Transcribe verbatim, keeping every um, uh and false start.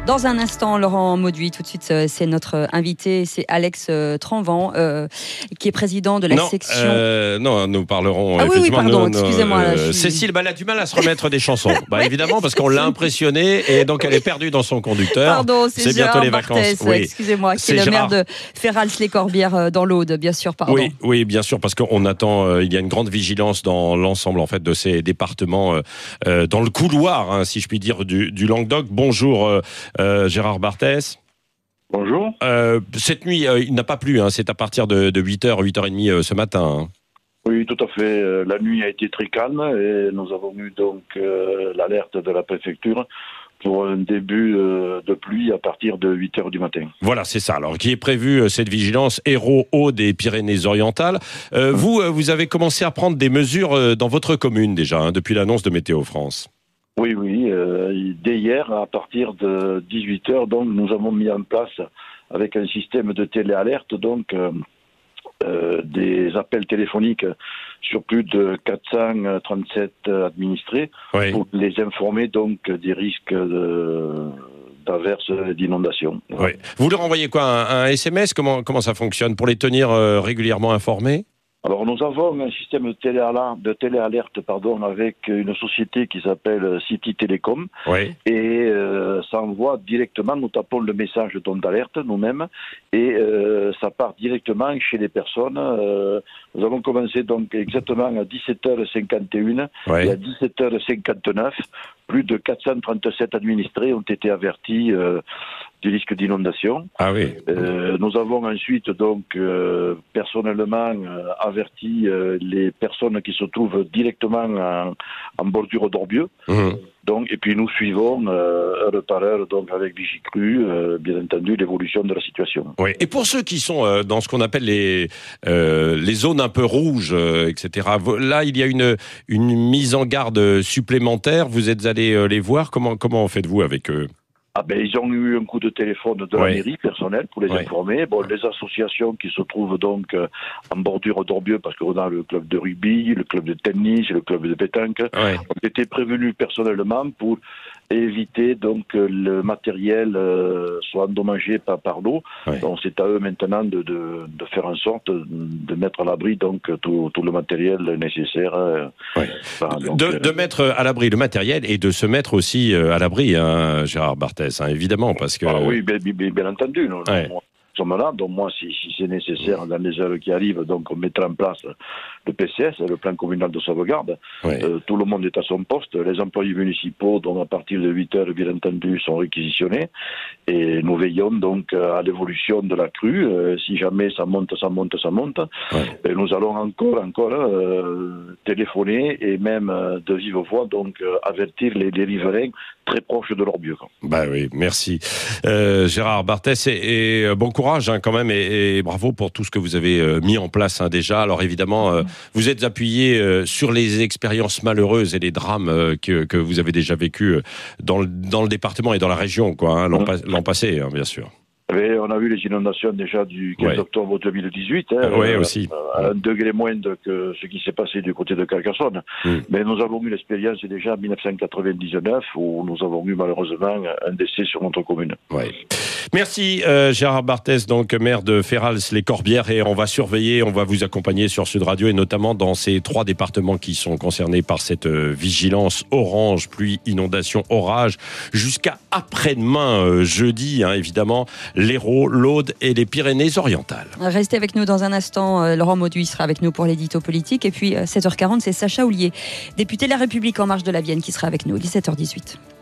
Dans un instant, Laurent Mauduit, tout de suite, c'est notre invité, c'est Alex Tranvant, euh, qui est président de la non, section... Euh, non, nous parlerons... Ah oui, oui, pardon, nous, excusez-moi. Euh, là, suis... Cécile, bah, elle a du mal à se remettre des chansons. Bah, évidemment, parce qu'on l'a impressionnée et donc elle est perdue dans son conducteur. Pardon, c'est, c'est bientôt les vacances. Barthès, oui. Excusez-moi, qui est, est le Gérard... maire de Ferrals-les-Corbières dans l'Aude, bien sûr, pardon. Oui, oui, bien sûr, parce qu'on attend, euh, il y a une grande vigilance dans l'ensemble en fait, de ces départements, euh, euh, dans le couloir, hein, si je puis dire, du, du Languedoc. Bonjour euh, euh, Gérard Barthès. Bonjour. Euh, cette nuit, euh, il n'a pas plu, hein, c'est à partir de, de huit heures, huit heures trente euh, ce matin. Hein. Oui, tout à fait. Euh, la nuit a été très calme et nous avons eu donc euh, l'alerte de la préfecture pour un début euh, de pluie à partir de huit heures du matin. Voilà, c'est ça. Alors, qui est prévu euh, cette vigilance Hérault Haut des Pyrénées-Orientales. Euh, mmh. Vous, euh, vous avez commencé à prendre des mesures euh, dans votre commune déjà, hein, depuis l'annonce de Météo France. Oui, oui. Euh, dès hier, à partir de dix-huit heures, donc, nous avons mis en place, avec un système de téléalerte, donc euh, euh, des appels téléphoniques sur plus de quatre cent trente-sept administrés, oui, pour les informer donc des risques de, d'averses et d'inondations. Oui. Vous leur envoyez quoi, un, un S M S? Comment, comment ça fonctionne pour les tenir euh, régulièrement informés? Alors nous avons un système de téléalerte, de téléalerte pardon, avec une société qui s'appelle City Telecom, oui, et euh, ça envoie directement, nous tapons le message d'onde d'alerte nous-mêmes et euh, ça part directement chez les personnes. Euh, nous avons commencé donc exactement à dix-sept heures cinquante et un, oui, et à dix-sept heures cinquante-neuf, plus de quatre cent trente-sept administrés ont été avertis euh, du risque d'inondation. Ah oui. Euh, nous avons ensuite donc euh, personnellement euh, averti euh, les personnes qui se trouvent directement en, en bordure d'Orbieu. Mmh. Donc, et puis nous suivons euh, heure par heure, donc avec Vigicru, euh, bien entendu, l'évolution de la situation. Oui. Et pour ceux qui sont euh, dans ce qu'on appelle les euh, les zones un peu rouges, euh, et cetera. Là, il y a une une mise en garde supplémentaire. Vous êtes allés euh, les voir. Comment comment faites-vous avec eux? Ah ben, ils ont eu un coup de téléphone de la oui. mairie personnelle pour les oui. informer. Bon, les associations qui se trouvent donc euh, en bordure d'Orbieu, parce qu'on a le club de rugby, le club de tennis, le club de pétanque, oui. ont été prévenus personnellement pour éviter donc que le matériel euh, soit endommagé par, par l'eau. Oui. Donc c'est à eux maintenant de, de, de faire en sorte de mettre à l'abri donc tout, tout le matériel nécessaire. Euh, oui. enfin, donc, de, de mettre à l'abri le matériel et de se mettre aussi à l'abri, hein, Gérard Barthès. Hein, évidemment, parce que... Ah oui, bien, bien, bien entendu. Nous, ouais. nous sommes là, donc moi, si, si c'est nécessaire, dans les heures qui arrivent, donc on mettra en place le P C S, le plan communal de sauvegarde. Ouais. Euh, tout le monde est à son poste. Les employés municipaux, donc à partir de huit heures, bien entendu, sont réquisitionnés. Et nous veillons donc à l'évolution de la crue. Euh, si jamais ça monte, ça monte, ça monte, ouais. et nous allons encore, encore euh, téléphoner et même euh, de vive voix, donc euh, avertir les, les riverains très proches de l'Orbieu. Bah oui, merci. Euh, Gérard Barthès, et, et bon courage hein, quand même, et, et bravo pour tout ce que vous avez euh, mis en place hein, déjà. Alors évidemment, euh, vous êtes appuyé euh, sur les expériences malheureuses et les drames euh, que, que vous avez déjà vécus dans le, dans le département et dans la région, quoi, hein, l'an, mmh. l'an passé, hein, bien sûr. Et on a vu les inondations déjà du quinze ouais. octobre deux mille dix-huit, hein, oui, euh, aussi. à un degré moindre que ce qui s'est passé du côté de Carcassonne. Mm. Mais nous avons eu l'expérience déjà en dix-neuf cent quatre-vingt-dix-neuf où nous avons eu malheureusement un décès sur notre commune. Ouais. Merci euh, Gérard Barthès, donc maire de Ferrals-les-Corbières, et on va surveiller, on va vous accompagner sur Sud Radio et notamment dans ces trois départements qui sont concernés par cette euh, vigilance orange, pluie, inondation, orage, jusqu'à après-demain, euh, jeudi, hein, évidemment, l'Hérault, l'Aude et les Pyrénées-Orientales. Restez avec nous dans un instant, euh, Laurent Mauduit sera avec nous pour l'édito politique, et puis euh, sept heures quarante, c'est Sacha Houlier, député de La République En Marche de la Vienne, qui sera avec nous, dix-sept heures dix-huit.